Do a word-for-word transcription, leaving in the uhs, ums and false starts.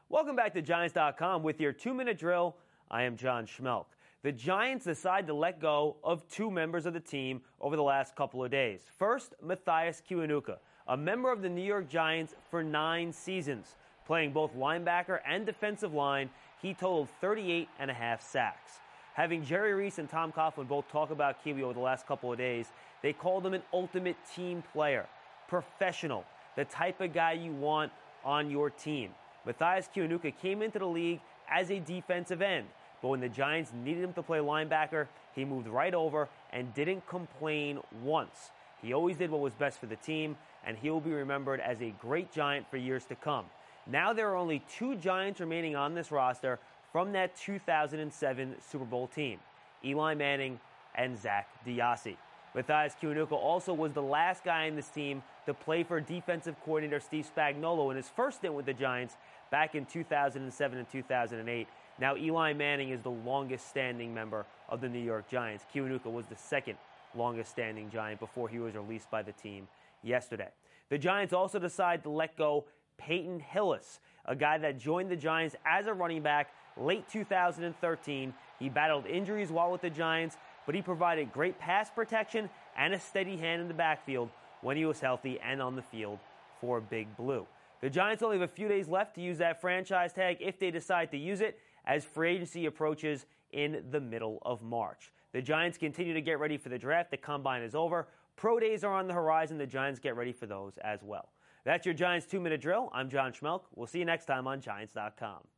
Welcome back to Giants dot com with your two-minute drill. I am John Schmelk. The Giants decide to let go of two members of the team over the last couple of days. First, Mathias Kiwanuka, a member of the New York Giants for nine seasons. Playing both linebacker and defensive line, he totaled thirty-eight and a half sacks. Having Jerry Reese and Tom Coughlin both talk about Kiwi over the last couple of days, they called him an ultimate team player, professional, the type of guy you want on your team. Mathias Kiwanuka came into the league as a defensive end, but when the Giants needed him to play linebacker, he moved right over and didn't complain once. He always did what was best for the team, and he will be remembered as a great Giant for years to come. Now there are only two Giants remaining on this roster from that two thousand seven Super Bowl team, Eli Manning and Zach DeOssie. Mathias Kiwanuka also was the last guy in this team to play for defensive coordinator Steve Spagnuolo in his first stint with the Giants back in two thousand seven and two thousand eight. Now Eli Manning is the longest-standing member of the New York Giants. Kiwanuka was the second longest-standing Giant before he was released by the team yesterday. The Giants also decide to let go Peyton Hillis, a guy that joined the Giants as a running back late two thousand thirteen. He battled injuries while with the Giants, but he provided great pass protection and a steady hand in the backfield when he was healthy and on the field for Big Blue. The Giants only have a few days left to use that franchise tag if they decide to use it as free agency approaches in the middle of March. The Giants continue to get ready for the draft. The combine is over. Pro days are on the horizon. The Giants get ready for those as well. That's your Giants two-minute drill. I'm John Schmelk. We'll see you next time on Giants dot com.